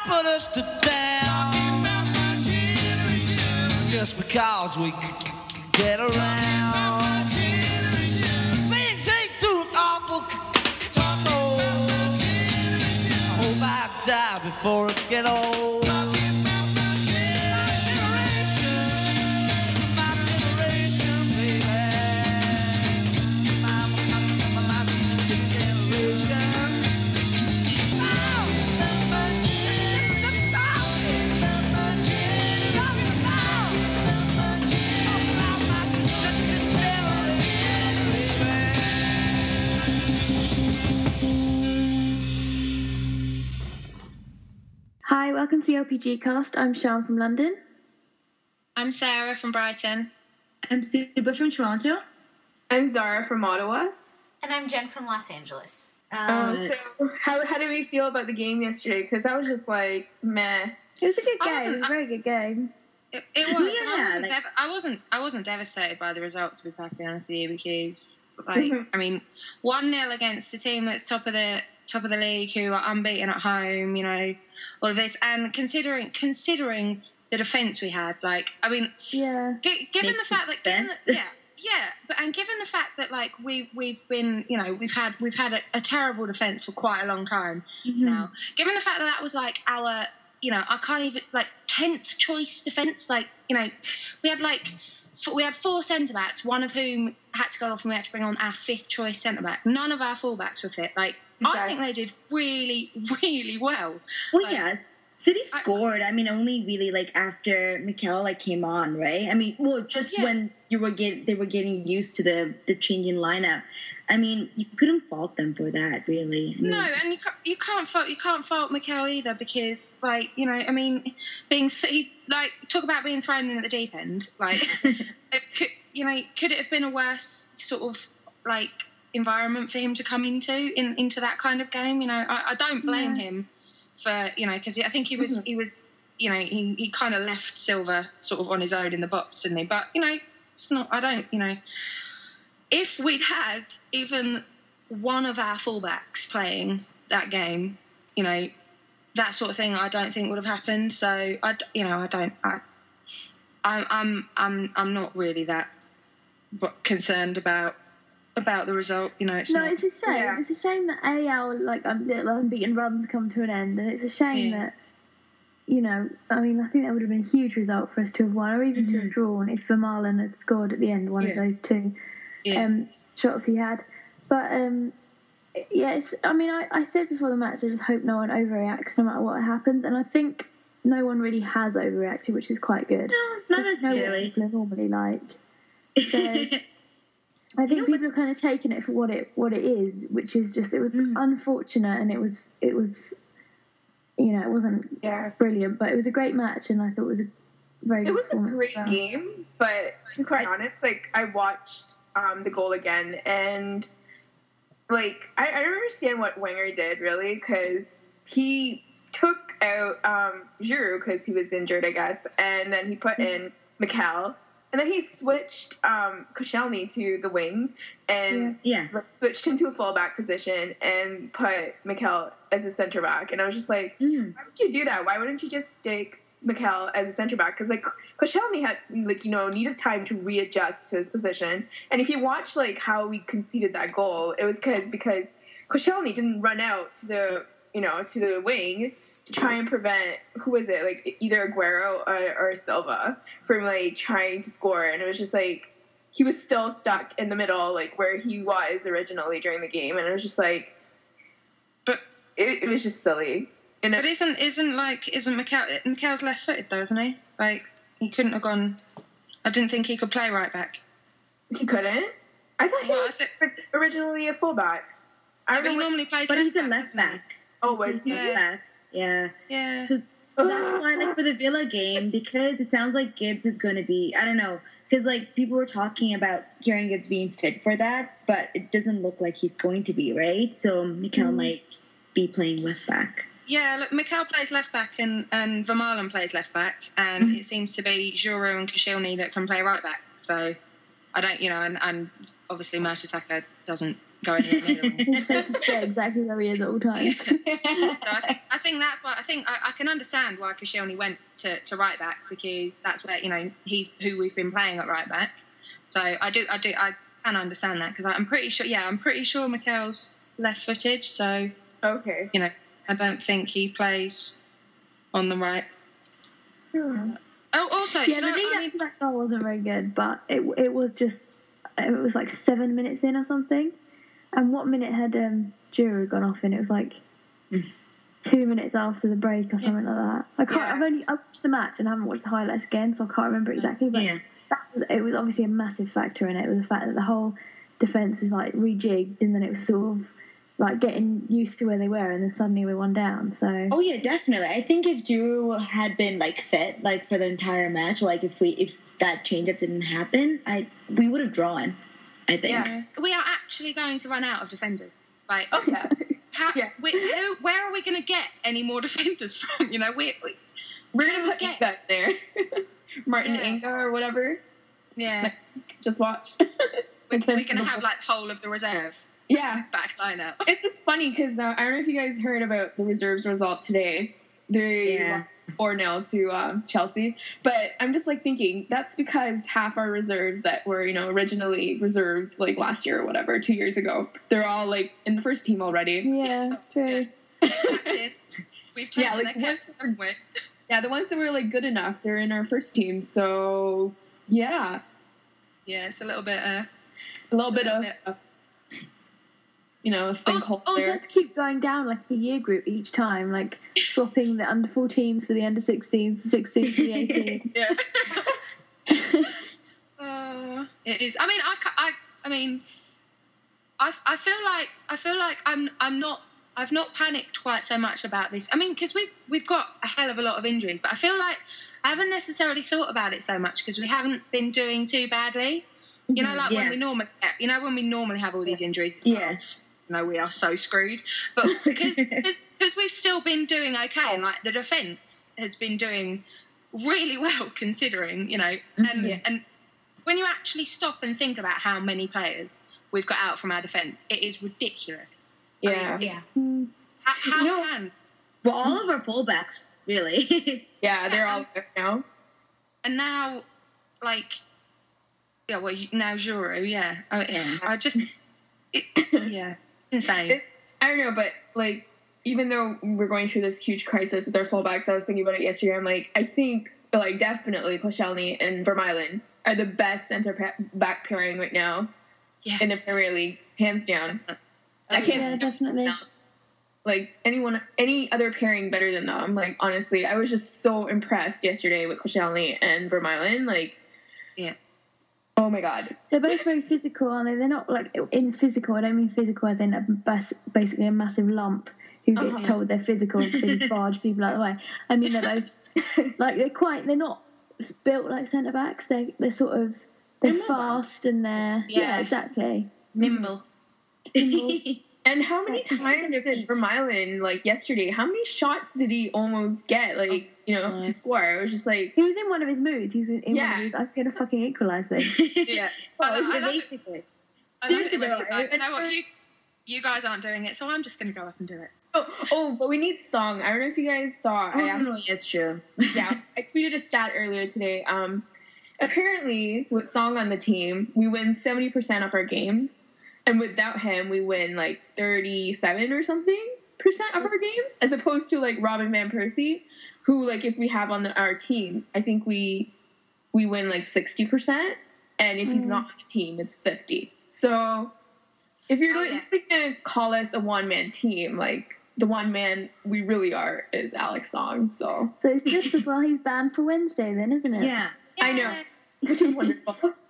put us to down just because we get around. Things ain't too awful. I hope I die before it get old. Hi, welcome to the LPG cast. I'm Sean from London. I'm Sarah from Brighton. I'm Suba from Toronto. I'm Zara from Ottawa. And I'm Jen from Los Angeles. So how did we feel about the game yesterday? Because I was just like, meh. It was a good game. It was a very good game. It was. Yeah, I wasn't devastated by the result, to be perfectly honest with you, because I mean, 1-0 against the team that's top of the league, who are unbeaten at home, you know, all of this, and considering the defence we had, like, I mean, yeah, given the fact that given the fact that like we've been, you know, we've had a terrible defence for quite a long time now. Given the fact that was like our, you know, I can't even, like, 10th choice defence, like, you know, we had 4 centre backs, one of whom had to go off, and we had to bring on our 5th choice centre back. None of our fullbacks were fit. Like, okay. I think they did really, really well. Well, like, yes. City scored. I mean, only really like after Mikel like came on, right? I mean, well, just when they were getting used to the changing lineup. I mean, you couldn't fault them for that, really. I mean, no, and you can't fault Mikel either, because, like, you know, I mean, talk about being thrown in at the deep end. Like, could it have been a worse sort of like environment for him to come into that kind of game? You know, I don't blame him for, you know, because I think he was you know, he kind of left Silva sort of on his own in the box, didn't he? But, you know, it's not. I don't, you know. If we'd had even one of our fullbacks playing that game, you know, that sort of thing, I don't think would have happened. So I'm not really that concerned about the result. You know, it's not. It's a shame. Yeah. It's a shame that little unbeaten runs come to an end, and it's a shame that, you know, I mean, I think that would have been a huge result for us to have won, or even to have drawn if Vermaelen had scored at the end, one of those 2 shots he had. But I mean, I said before the match, I just hope no one overreacts no matter what happens, and I think no one really has overreacted, which is quite good. No, not necessarily. No one people are normally like. So I think people are kind of taking it for what it is, which is just, it was unfortunate, and it was you know, it wasn't brilliant, but it was a great match, and I thought it was a very good performance. It was a great game, but to be quite honest, like, I watched the goal again, and like, I don't understand what Wenger did, really, because he took out Giroud because he was injured, I guess, and then he put in Mikel, and then he switched Koscielny to the wing, and switched him to a fullback position, and put Mikel as a centre back. And I was just like, why would you do that? Why wouldn't you just stick Mikel as a centre back? Because, like, Koscielny had, like, you know, needed time to readjust to his position. And if you watch, like, how we conceded that goal, it was because Koscielny didn't run out to the wing to try and prevent, who was it, like, either Aguero or Silva from, like, trying to score. And it was just like, he was still stuck in the middle, like, where he was originally during the game. And it was just like, but it was just silly. And but isn't Mikel's left-footed though, isn't he? Like, he couldn't have gone. I didn't think he could play right back. He couldn't? I thought he was originally a fullback. He normally plays. But he's a left back. Oh, was he? Left back. Yeah. Yeah. So that's why, like, for the Villa game, because it sounds like Gibbs is going to be, I don't know, because, like, people were talking about Kieran Gibbs being fit for that, but it doesn't look like he's going to be, right? So Mikel might be playing left back. Yeah, look, Mikel plays left back and Vermaelen plays left back, and it seems to be Giroud and Koscielny that can play right back. So I don't, you know, and obviously Mertesacker doesn't go anywhere near the ring. He's supposed to stay exactly where he is at all times. So I think that's why I can understand why Koscielny went to right back, because that's where, you know, he's who we've been playing at right back. So I can understand that, because I'm pretty sure Mikel's left-footed. So Okay. you know, I don't think he plays on the right. Oh, also, Yeah, the lead up to that goal wasn't very good, but it was like 7 minutes in or something. And what minute had Giroud gone off in? It was like 2 minutes after the break or something like that. I watched the match and I haven't watched the highlights again, so I can't remember exactly. But it was obviously a massive factor in it. It was the fact that the whole defence was like rejigged, and then it was sort of like getting used to where they were, and then suddenly we won down. So Oh yeah, definitely. I think if Giroud had been like fit, like for the entire match, like if that change-up didn't happen, we would have drawn. I think. Yeah. we are actually going to run out of defenders. Like, Yeah. where are we going to get any more defenders from? You know, we're gonna put that there. Martin Yeah. Inga or whatever. yeah, Just watch. we're going to have like whole of the reserve Yeah. back line up. It's funny because I don't know if you guys heard about the reserves result today. They lost 4-0 to Chelsea. But I'm just like thinking that's because half our reserves that were, you know, originally reserves like last year or whatever, 2 years ago, they're all like in the first team already. yeah, it's true. We've taken Yeah, like, their captain, haven't we? Yeah, the ones that were like good enough, they're in our first team. So yeah, Yeah, it's a little bit. a little bit of you know, sinkhole Also, there. had to keep going down like a year group each time, like swapping the under 14s for the under 16s, 16s for the 18s. Yeah. It is. I mean, I feel like I've not panicked quite so much about this. I mean, because we've got a hell of a lot of injuries, but I feel like I haven't necessarily thought about it so much because we haven't been doing too badly. You know, like when we normally have all these injuries. Yeah. No, we are so screwed. But because we've still been doing okay, and like the defence has been doing really well considering, you know, and when you actually stop and think about how many players we've got out from our defence, it is ridiculous. Yeah. Yeah. How You know- can? Well, all of our fullbacks, really. Yeah, they're all there now. And now, like, yeah, well, now Giroud, yeah. I just, insane. I don't know, but like, even though we're going through this huge crisis with our fullbacks, I was thinking about it yesterday. I'm like, I think like definitely Koscielny and Vermaelen are the best back pairing right now in the Premier League, hands down. I can't Yeah, think of definitely. anyone else. Like any other pairing better than them. Like honestly, I was just so impressed yesterday with Koscielny and Vermaelen. Like, Yeah. oh my god. They're both very physical, aren't they? They're not like in physical. I don't mean physical as in basically a massive lump who gets told they're physical and barge people out of the way. I mean, they're both like they're not built like centre backs. They're sort of fast and they're exactly Nimble. And how many times did Vermaelen, like yesterday, how many shots did he almost get, like, you know, to score? I was just like... He was in one of his moods. He was in one of his, I'm going to fucking equalise this. Yeah. Basically. Seriously, though, you know what? You guys aren't doing it, so I'm just going to go up and do it. Oh, but we need the song. I don't know if you guys saw. That's true. Yeah, I tweeted a stat earlier today. Apparently, with Song on the team, we win 70% of our games. And without him, we win like 37 or something % of our games, as opposed to like Robin Van Persie, who like if we have on our team, I think we win like 60%, and if he's not on the team, it's 50. So if you're gonna call us a one-man team, like the one man we really are is Alex Song. So it's just as well he's banned for Wednesday then, isn't it? Yeah. I know, which is wonderful.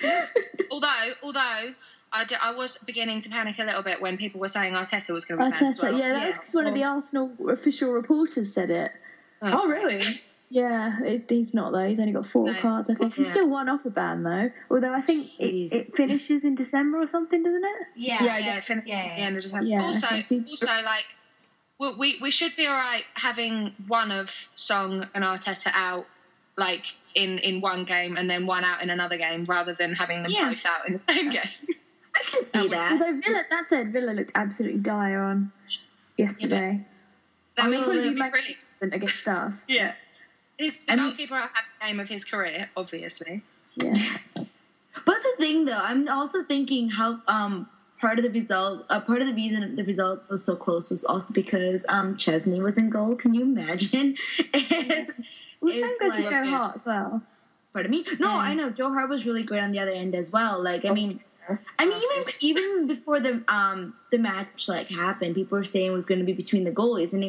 Although I was beginning to panic a little bit when people were saying Arteta was going to be banned as Arteta, well. yeah, that was because one of the Arsenal official reporters said it. Oh, really? Yeah, he's not though. He's only got 4 cards. I think he's still one off the ban though. Although I think it finishes in December or something, doesn't it? Yeah, it finishes at the end of December. Yeah, also, okay. like, we should be alright having one of Song and Arteta out, like in one game and then one out in another game, rather than having them both out in the same game. I can see that. Although Villa looked absolutely dire on yesterday. That They was were really magnificent against us. Yeah. The goalkeeper had the game of his career, obviously. Yeah. But that's the thing, though. I'm also thinking how part of the reason the result was so close was also because Chesney was in goal. Can you imagine? Well, same goes with Joe Hart as well. Pardon me? No, I know Joe Hart was really great on the other end as well. Like, I mean, even before the match happened, people were saying it was going to be between the goalies, and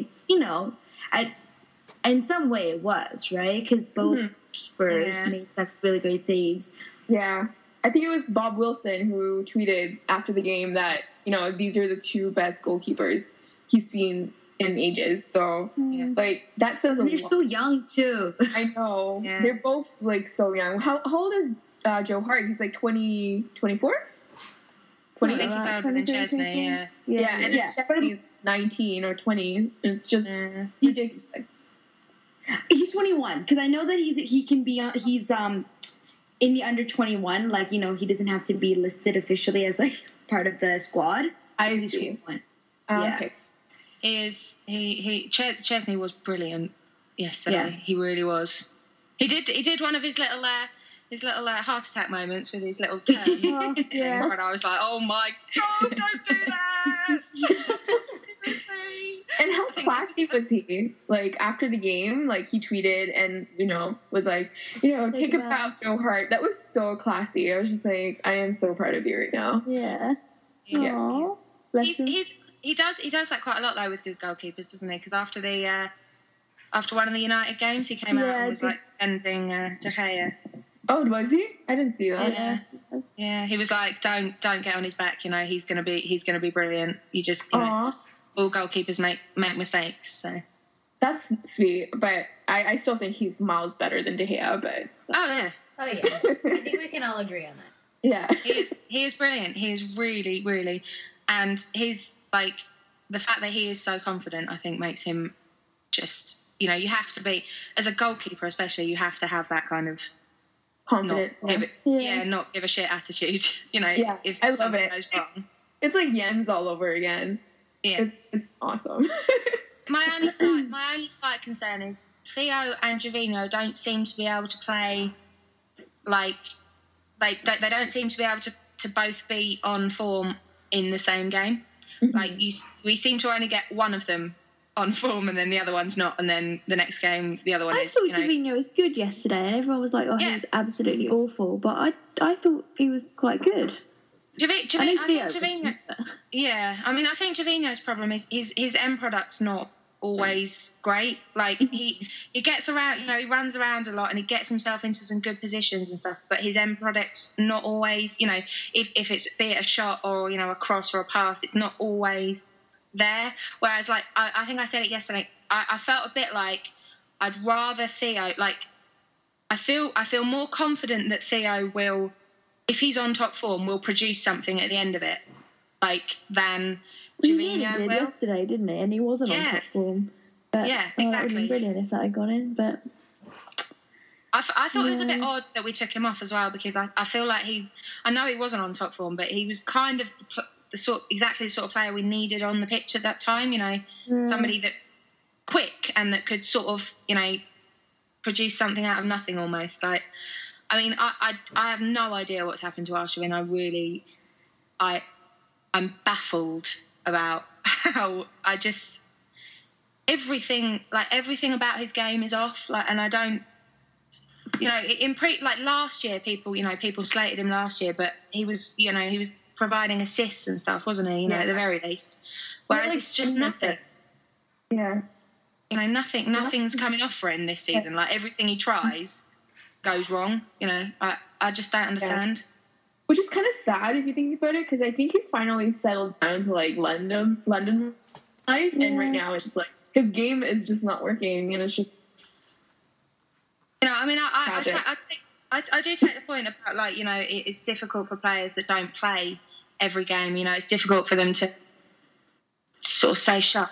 in some way it was, right, because both keepers made such really great saves. Yeah, I think it was Bob Wilson who tweeted after the game that these are the two best goalkeepers he's seen in ages. So that says a lot. They're so young too. I know. Yeah. They're both so young. How old is Joe Hart? He's 20, 24? 20. Chesney, yeah. Chesney's 19 or 20. It's just ridiculous. He's 21 because I know that he can be he's in the under 21. He doesn't have to be listed officially as part of the squad. He's 21. Okay. Chesney was brilliant yesterday. Yeah. He really was. He did one of his little heart attack moments with his little turn. And I was like, oh my god, don't do that! And how classy was he? After the game, he tweeted and was take a bow, Joe Hart. That was so classy. I was just I am so proud of you right now. Yeah. Aww. He does that quite a lot though with his goalkeepers, doesn't he? Because after one of the United games, he came out and was ending De Gea. Oh, was he? I didn't see that. Yeah. He was like, don't get on his back. He's gonna be brilliant. You just all goalkeepers make mistakes. So that's sweet, but I still think he's miles better than De Gea. But oh yeah, I think we can all agree on that. Yeah, he is brilliant. He is really, really, and he's the fact that he is so confident, I think, makes him just, you have to be, as a goalkeeper especially, you have to have that kind of confidence. Not give a shit attitude. If I love it. Goes wrong. It's like Jens all over again. Yeah, it's awesome. my only slight concern is Theo and Jovino don't seem to be able to play they don't seem to be able to both be on form in the same game. We seem to only get one of them on form, and then the other one's not, and then the next game the other one is. I thought Jovino was good yesterday, and everyone was like, "Oh, he was absolutely awful," but I thought he was quite good. Jovino. Yeah, I think Jovino's problem is his end product's not always great. He gets around, he runs around a lot and he gets himself into some good positions and stuff, but his end product's not always, if it's, be it a shot or, a cross or a pass, it's not always there. Whereas, I think I said it yesterday, I felt a bit like I'd rather Theo, I feel more confident that Theo will, if he's on top form, will produce something at the end of it, than he really did yesterday, didn't he? And he wasn't on top form. But, exactly. That would have been brilliant if that had gone in, but I thought it was a bit odd that we took him off as well, because I feel like I know he wasn't on top form, but he was kind of exactly the sort of player we needed on the pitch at that time. Somebody that quick and that could sort of produce something out of nothing almost. I have no idea what's happened to Arshavin. I'm baffled about how everything about his game is off. And I don't, last year, people slated him last year, but he was providing assists and stuff, wasn't he? At the very least. Whereas it's just nothing. Yeah. Nothing's coming off for him this season. Everything he tries goes wrong. I just don't understand. Yeah. Which is kind of sad if you think about it, because I think he's finally settled down to London life, and right now it's just his game is just not working, and it's just I do take the point about it's difficult for players that don't play every game. It's difficult for them to sort of stay sharp,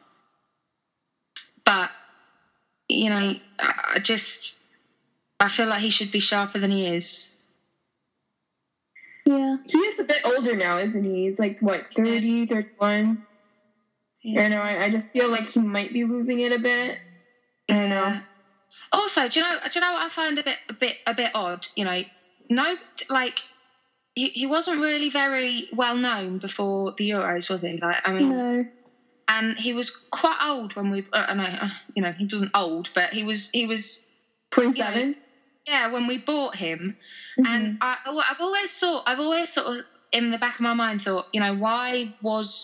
but I feel like he should be sharper than he is. Yeah. He is a bit older now, isn't he? He's like, what, 30, 31? I don't know. I just feel like he might be losing it a bit. I don't know. Also, do you know what I find a bit odd? You know, no, like he wasn't really very well known before the Euros, was he? Like, I mean, No. and he was quite old when we. You know, he wasn't old, but he was 27? You know, yeah, when we bought him, and I've always sort of in the back of my mind thought, you know, why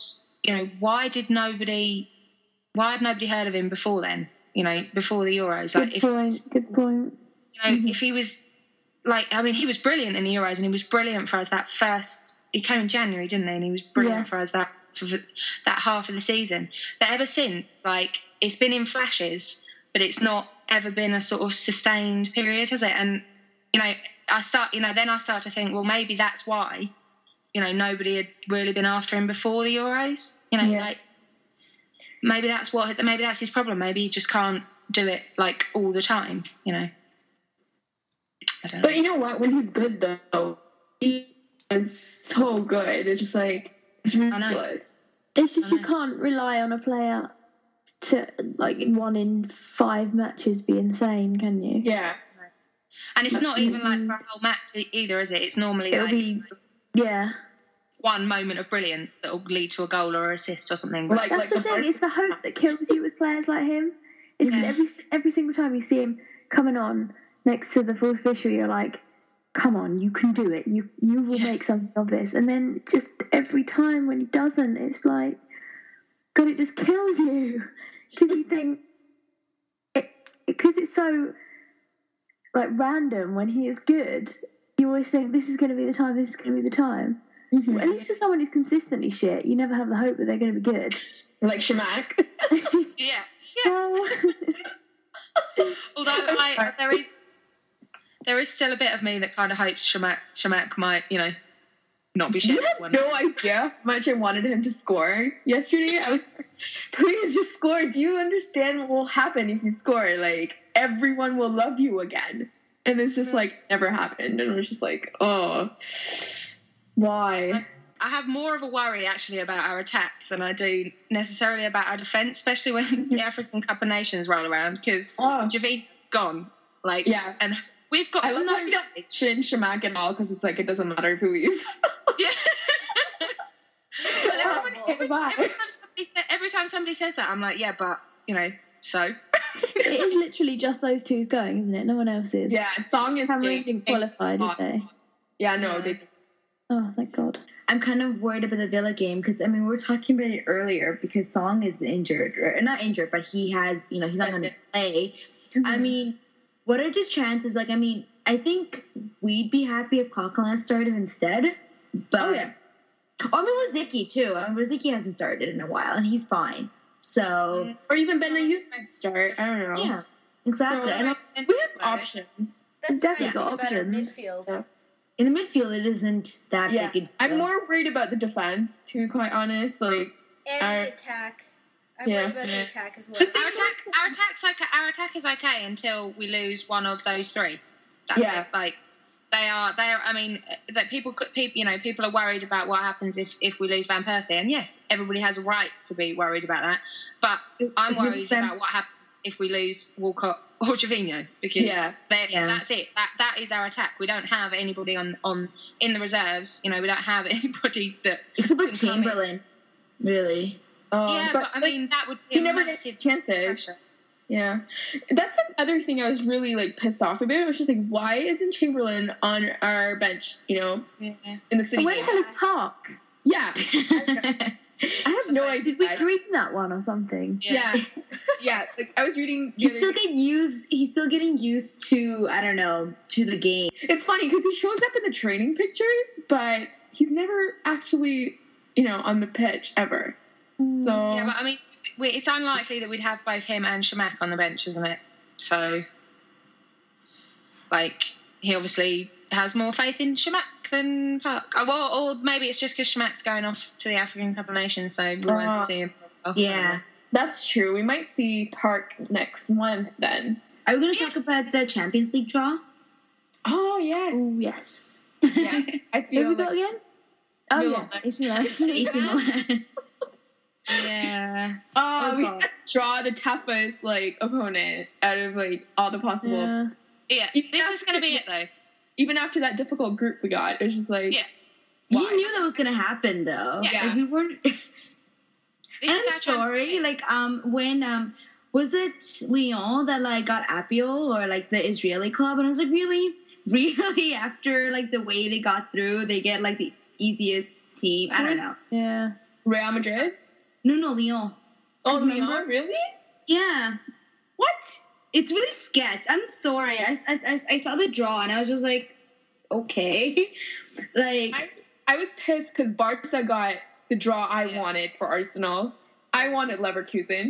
had nobody heard of him before then? You know, before the Euros. Like, Good point. You know, if he was like, I mean, he was brilliant in the Euros, and he was brilliant for us that first. He came in January, didn't he? And he was brilliant for us that half of the season. But ever since, like, it's been in flashes, but it's not ever been a sort of sustained period, has it? And you know, then I start to think, well, maybe that's why, you know, nobody had really been after him before the Euros. You know, like. Maybe that's his problem. Maybe he just can't do it like all the time, you know. I don't know. But you know what? When he's good, though, he is so good. It's just like, it's ridiculous. It's just you can't rely on a player to, like, 1 in 5 matches be insane, can you? Yeah. And it's not even like for a whole match either, is it? It's normally It'll be, one moment of brilliance that will lead to a goal or assist or something. That's the thing. It's the hope that kills you with players like him. It's every single time you see him coming on next to the fourth official, you're like, come on, you can do it. You will make something of this. And then just every time when he doesn't, it's like, God, it just kills you. Because you think, because it's so, like, random when he is good, you always think, this is going to be the time, this is going to be the time. Mm-hmm. Well, at least for someone who's consistently shit, you never have the hope that they're going to be good. Like Shamak. Yeah. Well, although there is still a bit of me that kind of hopes Shamak might, you know, not be shit. You have no idea how much I wanted him to score yesterday. I was please just score. Do you understand what will happen if you score? Like, everyone will love you again. And it's just like never happened. And it was just like, oh, why? I have more of a worry actually about our attacks than I do necessarily about our defence, especially when the African Cup of Nations roll around, because Javid's gone. Like, yeah, and we've got. I love that we don't mention Shamak at all, because it's like it doesn't matter who he is. Yeah. Every time somebody says that, I'm like, yeah, but you know, so. It is literally just those two going, isn't it? No one else is. Yeah, Song is haven't qualified, did they? Yeah, no, they. Oh, thank God. I'm kind of worried about the Villa game because, I mean, we were talking about it earlier because Song is injured. Or not injured, but he has, you know, he's not going to play. Mm-hmm. I mean, what are his chances? Like, I mean, I think we'd be happy if Coquelin started instead. But, I mean, Rosicky, too. I mean, Rosicky hasn't started in a while, and he's fine. So. Or even Benayoun might start. I don't know. Yeah, exactly. So, we have options. That's definitely nice about our midfield. Yeah. In the midfield, it isn't that big a deal. I'm more worried about the defense, to be quite honest. Like, and the attack. I'm worried about the attack as well. Our attack is okay until we lose one of those three. That's it. Like, they are. I mean, that people are worried about what happens if we lose Van Persie, and yes, everybody has a right to be worried about that. But I'm worried about what happens if we lose Walcott or Gervinho, because that's it. That is our attack. We don't have anybody on in the reserves. You know, we don't have anybody that except for Chamberlain, really. But I mean, that would be he never gets chances. Pressure. Yeah, that's another thing I was really like pissed off about. It was just like, why isn't Chamberlain on our bench? You know, in the city. Where the hell is Park? Yeah. I have no idea. Did we dream that one or something? Yeah. Like, I was reading. He's still getting used to, I don't know, to the game. It's funny because he shows up in the training pictures, but he's never actually, you know, on the pitch ever. So yeah, but I mean, it's unlikely that we'd have both him and Shamak on the bench, isn't it? So, like, he obviously has more faith in Shamak than Park. Or maybe it's just because Shamak's going off to the African Cup of Nations, so we won't see him. Yeah, that's true. We might see Park next month then. Are we going to talk about the Champions League draw? Oh, yeah. Oh, yes. Yeah, I Who feel we got like again? Oh Milan. yeah, AC Milan. AC Milan. Yeah. oh, we God. had to draw the toughest like opponent out of like all the possible. Yeah. Yeah. This is going to be it, though. Even after that difficult group we got, it was just like Yeah. You why? knew that was gonna happen, though. Yeah. Like, we weren't. This And is I'm our chance to sorry, win. like when was it Lyon that like got Apio or like the Israeli club, and I was like, really after like the way they got through, they get like the easiest team. I don't know. Yeah. Real Madrid. No, Lyon. Oh, Remember? Leon, really? Yeah, What? it's really sketch. I'm sorry. I saw the draw and I was just like, okay, like I was pissed because Barca got the draw I wanted for Arsenal. I wanted Leverkusen.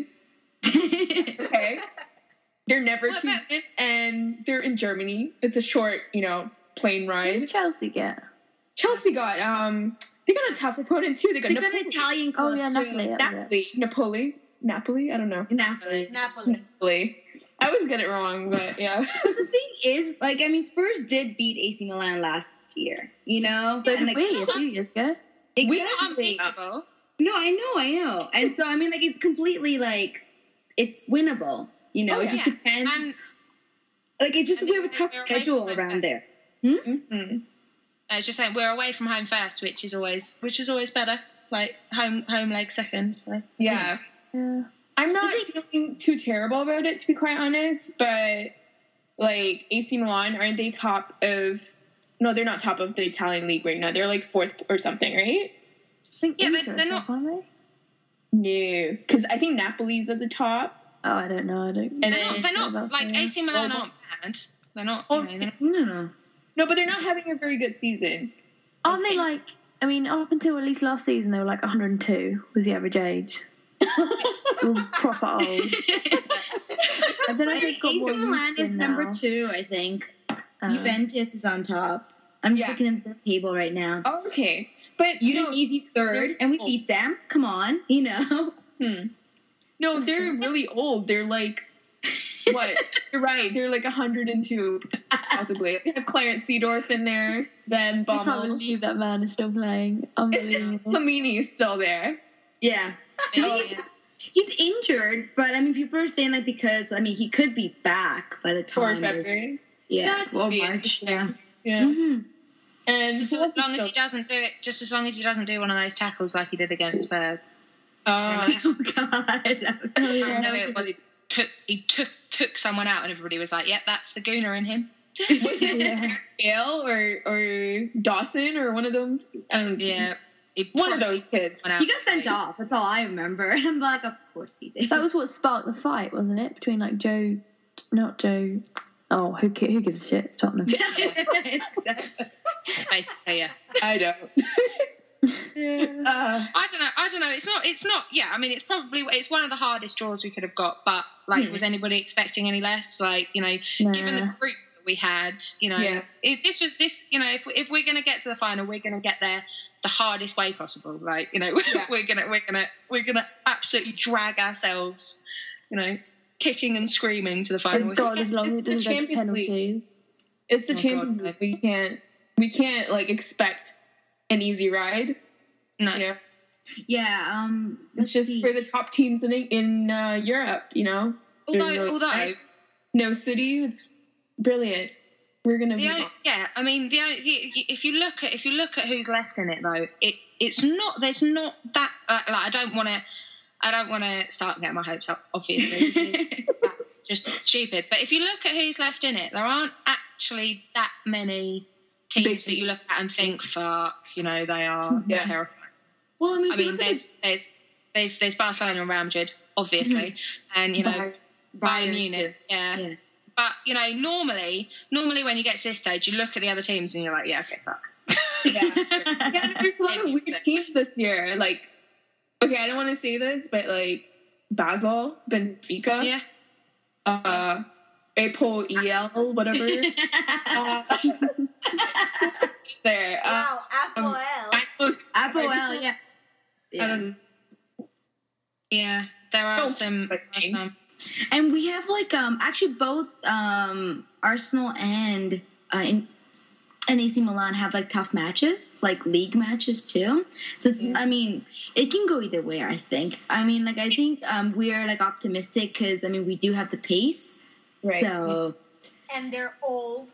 Okay. They're Leverkusen and they're in Germany. It's a short, plane Who ride. did Chelsea get? Chelsea got they got a tough opponent too. They got they got an Italian club Oh yeah, too. Napoli. that was it. Napoli. I don't know. Napoli. Napoli. I always get it wrong, but yeah. But the thing is, like, I mean, Spurs did beat AC Milan last year, you know? So And, did like, we a few years ago. We We're exactly. unbeatable. No, I know. And so, I mean, like, it's completely, like, it's winnable, you know? Oh, It just yeah. depends. And Like, it's just, and we have a tough they're away schedule from around home. there. Mhm. I was just saying we're away from home first, which is always better. Like home leg second. So. Yeah. Yeah. I'm not feeling too terrible about it, to be quite honest, but like AC Milan, aren't they top of? No, they're not top of the Italian league right now. They're like fourth or something, right? I think Yeah, Inter they're are not- top, aren't they? No, because I think Napoli's at the top. Oh, I don't know. I don't. And They're not about like Serie A. AC Milan Oh, aren't bad. They're not. Oh, They're not No. No, but they're not having a very good season. Aren't they like? I mean, up until at least last season, they were like 102 was the average age. They were proper old. I don't know if they've got AC more Milan youth is in number now. 2, I think. Uh, Juventus is on top. I'm just Yeah. looking at the table right now. Oh, okay, but Udinese third, and we beat them. Come on, you know. No, they're really old. They're like, what? You're right. They're like 102, possibly. They have Clarence Seedorf in there, Ben I can't Baumel. believe that man is still playing. Unbelievable. Flamini's still there. Yeah. Yeah. He's injured, but I mean, people are saying like because I mean he could be back by the For time. February. Yeah, That or would be March. interesting. Yeah. Yeah. Mhm. And Just who else as long is as he doesn't do it, just as long as he doesn't do one of those tackles like he did against Spurs. Oh God. Oh, yeah. No, it was he took someone out and everybody was like, "Yep, that's the Gooner in him." Yeah. Gale or Dawson or one of them? I don't know. Yeah, he One of probably those kids. went out. He got sent off. That's all I remember. And I'm like, of course he did. That was what sparked the fight, wasn't it? Between like not Joe. Oh, who gives a shit? It's Tottenham. Basically, yeah. I don't. I don't know. It's not. Yeah, I mean, it's one of the hardest draws we could have got. But like, was anybody expecting any less? Like, given the group that we had, Yeah. this was this. If we're gonna get to the final, we're gonna get there the hardest way possible. Like, we're gonna absolutely drag ourselves, kicking and screaming to the final. Oh God, as long as it It's the doesn't go to Champions League. penalties. It's the Oh, Champions God. League. We can't like expect an easy ride. No. You know? Yeah. It's Let's just see. for the top teams in Europe. Although no City, it's brilliant. We're gonna be. if you look at who's left in it though, it's not. There's not that. Like, I don't want to start getting my hopes up. Obviously, because that's just stupid. But if you look at who's left in it, there aren't actually that many teams that you look at and think, "Fuck," they are Yeah. terrifying. Well, I mean, I if you mean, look at there's Barcelona and Real Madrid, obviously, and Bayern Munich, too. yeah. But normally when you get to this stage, you look at the other teams and you're like, yeah, okay, fuck. Yeah, there's a lot of weird teams this year. Like, okay, I don't want to say this, but like Basel, Benfica, Yeah. Apol EL, whatever. There. Wow, Apple L. Apple L, yeah. I don't Yeah, there are Oh, some. okay. And we have like actually both Arsenal and and AC Milan have like tough matches, like league matches too. So it's, I mean, it can go either way. I think. I mean, like I think we are like optimistic because I mean we do have the pace, Right. So And they're old.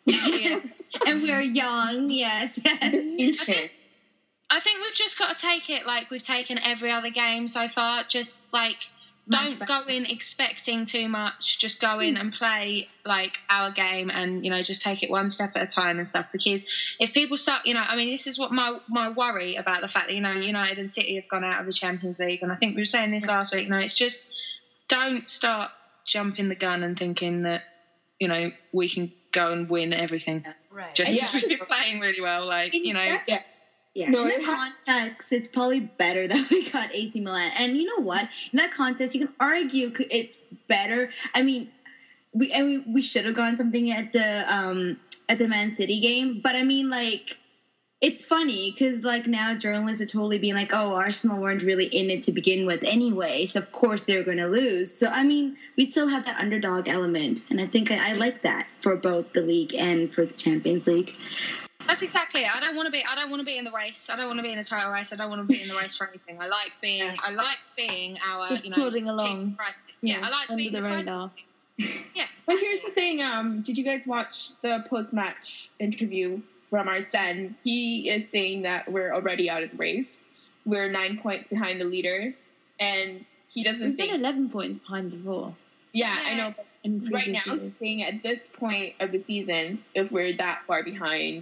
and we're young. Yes, yes. Ancient. I think we've just got to take it like we've taken every other game so far. Just like don't go in expecting too much. Just go in and play like our game, and just take it one step at a time and stuff. Because if people start, I mean, this is what my worry about the fact that United and City have gone out of the Champions League, and I think we were saying this last week. It's just don't start jumping the gun and thinking that we can go and win everything. Right. Just because we're playing really well, like Yeah. Yeah. No, In that context, it's probably better that we got AC Milan. And you know what? In that context, you can argue it's better. I mean, we should have gone something at the Man City game, but I mean, like, it's funny because like now journalists are totally being like, "Oh, Arsenal weren't really in it to begin with anyway, so of course they're going to lose." So I mean, we still have that underdog element, and I think I like that for both the league and for the Champions League. That's exactly it. I don't want to be in the race. I don't want to be in the title race. I don't want to be in the race for anything. I like being our Just plodding along. Yeah, I like under being the radar. Yeah. But here's the thing. Did you guys watch the post-match interview from Arsene? He is saying that we're already out of the race. We're 9 points behind the leader, and he doesn't We've think. been 11 points behind before. Yeah, I know. But In right previous now, years. he's saying at this point of the season, if we're that far behind,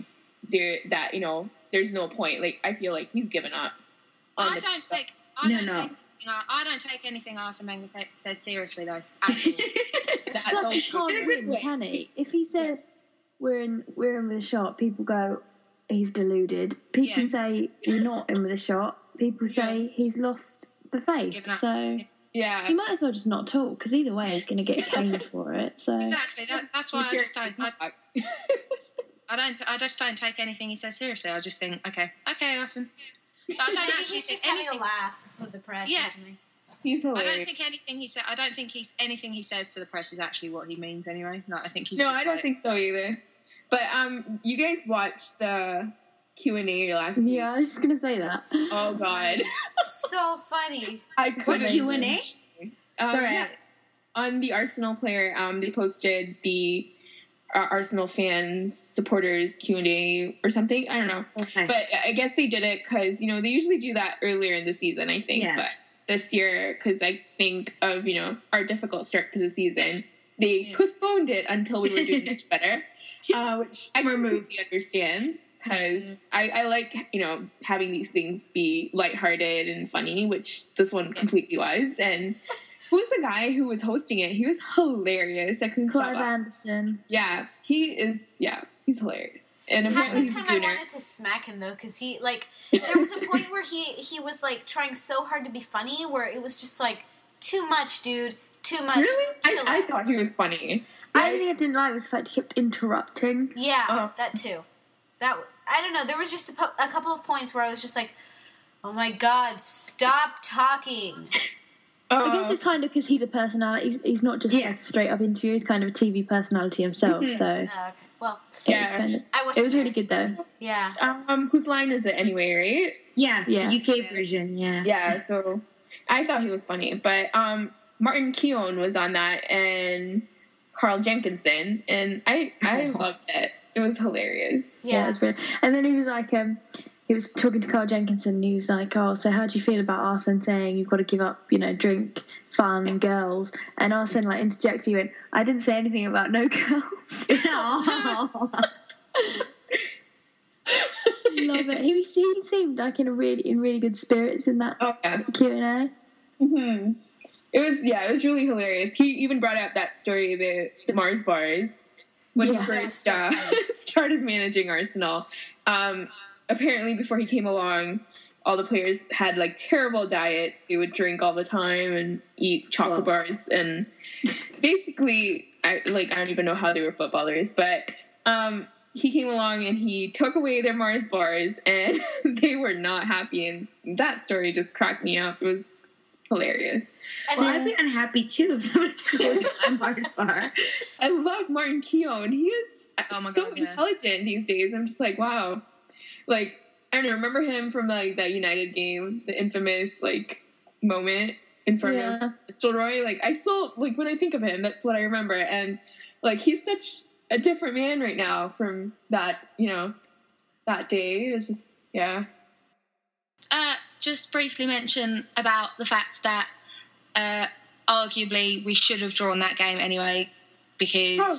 there's no point. Like I feel like he's given up. I don't take anything Arsene Wenger says seriously though. At all. Plus, he can't win, can he? If he says we're in with a shot, people go, he's deluded. People say we're not in with a shot. People say he's lost the faith. Given up. So Yeah. he might as well just not talk because either way he's going to get caned for it. So Exactly. That's why I just don't take anything he says seriously. I just think, okay, Arsene. But I don't Maybe actually he's just think having a laugh with the press, Yeah. isn't he? He's I don't hilarious. think anything he said. I don't think anything he says to the press is actually what he means. Anyway, no, I think he's. No, just I don't like- think so either. But you guys watched the Q&A last week. yeah, I was just going to say that. Oh God, So funny. I What couldn't. Q&A? Sorry. Yeah. On the Arsenal player, they posted the Arsenal fans supporters Q&A or something. I don't know, Okay. but I guess they did it because they usually do that earlier in the season. I think, Yeah. but this year, because I think of our difficult start to the season, they postponed it until we were doing much better, which I completely understand. Because I like, having these things be lighthearted and funny, which this one completely was. And who was the guy who was hosting it? He was hilarious. I couldn't stop Clive laughing. Anderson. Yeah, he is. Yeah, he's hilarious. And Half apparently the he's a time I gooner. wanted to smack him though, because he there was a point where he was like trying so hard to be funny, where it was just like too much, dude, too much. Really? Chill I out. thought he was funny. The only thing I didn't like was the fact he kept interrupting. Yeah, that too. I don't know. There was just a couple of points where I was just like, "Oh my god, stop talking!" I guess it's kind of because he's a personality. He's not just like a straight up interview. He's kind of a TV personality himself. So Oh, okay. Well, Yeah. I it was really good though. Yeah. Whose line is it anyway, right? Yeah, Yeah. the UK version, yeah. Yeah, so I thought he was funny. But Martin Keown was on that and Carl Jenkinson, and I loved it. It was hilarious. Yeah, it was brilliant. And then he was like, he was talking to Carl Jenkinson, and he was like, "Oh, so how do you feel about Arsene saying you've got to give up, drink, fun, and girls?" And Arsene like interjected, he went, "I didn't say anything about no girls." Love it. He seemed like in really good spirits in that Q&A. Mm-hmm. It was really hilarious. He even brought up that story about the Mars bars when he first started managing Arsenal. Apparently, before he came along, all the players had like terrible diets. They would drink all the time and eat chocolate bars, and basically, I don't even know how they were footballers, but he came along and he took away their Mars bars, and they were not happy. And that story just cracked me up. It was hilarious. And I'd be unhappy too if someone took away my Mars bar. I love Martin Keown. He is Oh my so God, yeah. intelligent these days. I'm just like, wow. Like, I don't know, remember him from like that United game, the infamous like moment in front of Stilroy? Like, I still, like, when I think of him, that's what I remember. And like, he's such a different man right now from that, you know, that day. It's just, yeah. Just briefly mention about the fact that arguably we should have drawn that game anyway, because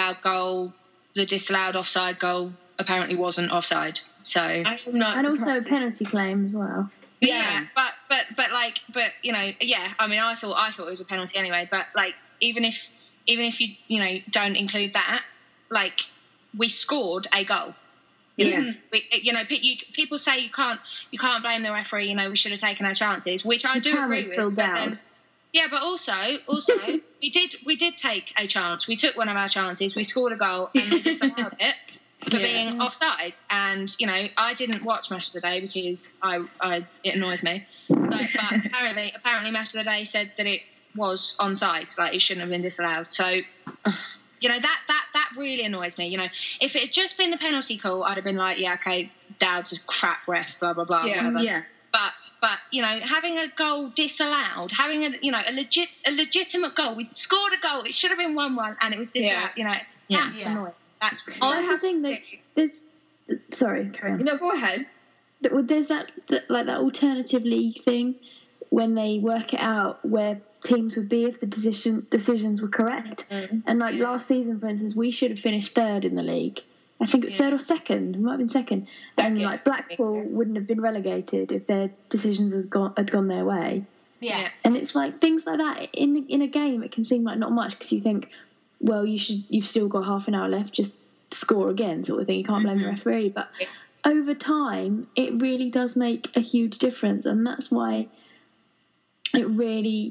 the disallowed offside goal apparently wasn't offside. So I'm not And also surprised. penalty claim as well. yeah, but you know, yeah. I mean, I thought it was a penalty anyway. But like, even if you know don't include that, like, we scored a goal. Yeah. People say you can't blame the referee. You know, we should have taken our chances, which I do agree with. Still But down. then, yeah, but also we did take a chance. We took one of our chances. We scored a goal and they disallowed it for being offside. And you know, I didn't watch Match of the Day because it annoys me. But apparently Match of the Day said that it was onside, like it shouldn't have been disallowed. So. You know, that really annoys me. You know, if it had just been the penalty call, I'd have been like, yeah, okay, Dowd's a crap ref, blah, blah, blah, whatever. Yeah. But you know, having a goal disallowed, having a legitimate goal, we scored a goal, it should have been 1-1, and it was disallowed. You know, that's annoying. That's That's the thing that there's. Sorry, carry on. No, go ahead. There's that alternative league thing when they work it out where teams would be if the decisions were correct. And like last season, for instance, we should have finished third in the league. I think it was third or second. It might have been second. And like Blackpool wouldn't have been relegated if their decisions had gone their way. Yeah. And it's like things like that in a game. It can seem like not much because you think, well, you've still got half an hour left, just score again, sort of thing. You can't blame the referee, but over time, it really does make a huge difference, and that's why it really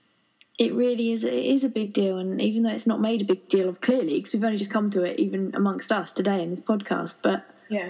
is a big deal. And even though it's not made a big deal of clearly, because we've only just come to it even amongst us today in this podcast, but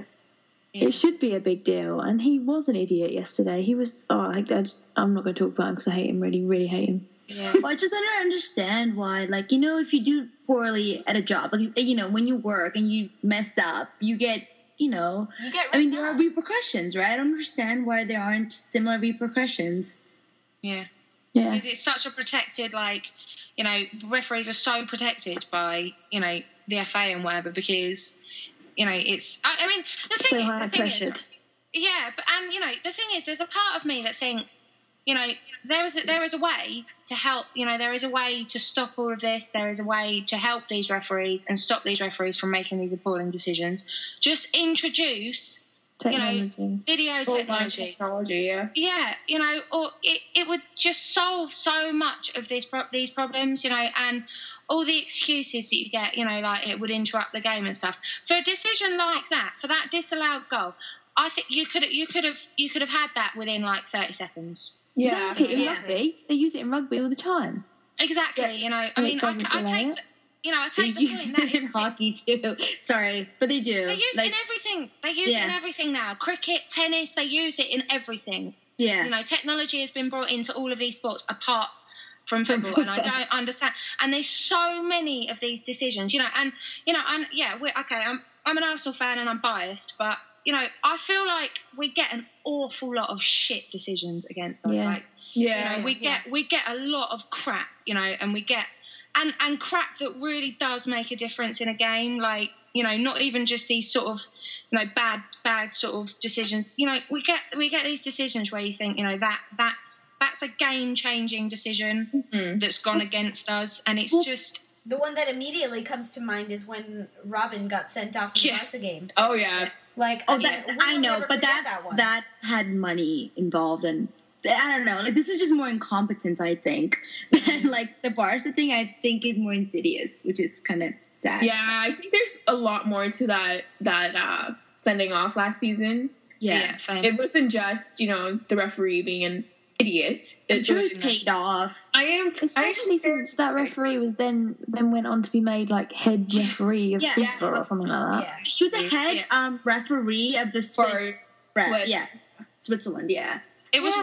it should be a big deal. And he was an idiot yesterday. He was. I'm not going to talk about him because I hate him. Really hate him. Yeah. Well, I just don't understand why, like, you know, if you do poorly at a job, like, you know, when you work and you mess up, you get, you know, there are repercussions, right? I don't understand why there aren't similar repercussions. Yeah. Yeah. Because it's such a protected, like, you know, referees are so protected by, you know, the FA and whatever, because, you know, it's, I mean, the thing So is, high pressured. Yeah, but, and, you know, the thing is, there's a part of me that thinks, you know, there is a way to help, you know, there is a way to stop all of this. There is a way to help these referees and stop these referees from making these appalling decisions. Just introduce, Technology. you know, video technology. Yeah, you know, or it would just solve so much of these problems, you know, and all the excuses that you get, you know, like it would interrupt the game and stuff. For a decision like that, for that disallowed goal, I think you could have had that within like 30 seconds. Yeah. Exactly. In rugby, they use it in rugby all the time. Exactly, you know. I And mean, it doesn't delay it. I They take the use point that it in hockey too. Sorry, but they do. they use like, it in everything. They use it in everything now. Cricket, tennis, they use it in everything. yeah. You know, technology has been brought into all of these sports apart from football, and I don't understand. And there's so many of these decisions, you know. And you know, I'm an Arsenal fan and I'm biased, but you know, I feel like we get an awful lot of shit decisions against us. Yeah. Like, you know, we get a lot of crap, you know, and we get and crap that really does make a difference in a game. Like, you know, not even just these sort of, you know, bad sort of decisions. You know, we get these decisions where you think, you know, that's a game changing decision that's gone against us, and it's just. The one that immediately comes to mind is when Robin got sent off in the Barca game. Oh yeah. Like, Oh, we I will know, never but forget that one. that had money involved, and I don't know. Like, this is just more incompetence, I think. And like the Barca thing, I think is more insidious, which is kind of sad. Yeah, I think there's a lot more to that sending off last season. Yeah. It wasn't just, you know, the referee being an idiot. I'm sure it's paid off. Especially since that referee was then went on to be made like head referee of FIFA or something like that. Yeah. She was the head referee of the Swiss. Switzerland. Yeah. It was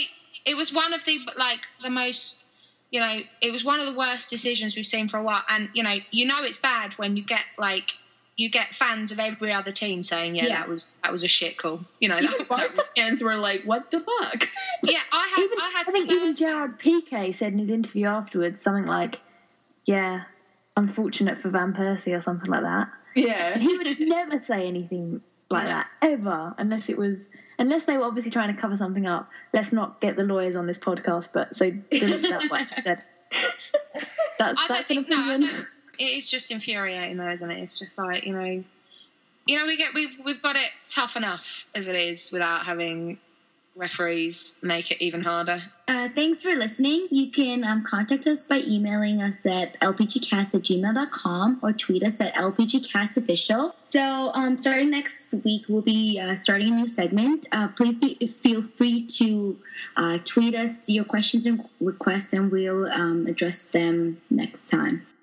one of the like the most, you know, it was one of the worst decisions we've seen for a while. And you know it's bad when you get like you get fans of every other team saying, Yeah. that was a shit call. You know, Even Barca fans were like, "What the fuck?" yeah, I think even Gerard Piqué said in his interview afterwards something like, "Yeah, unfortunate for Van Persie" or something like that. Yeah. He would never say anything like that ever, unless they were obviously trying to cover something up. Let's not get the lawyers on this podcast, but so delete that what I said. That's an opinion. It is just infuriating, though, isn't it? It's just like we've got it tough enough as it is without having referees make it even harder. Thanks for listening. You can contact us by emailing us at lpgcast@gmail.com or tweet us at lpgcastofficial. So starting next week, we'll be starting a new segment. Please feel free to tweet us your questions and requests, and we'll address them next time.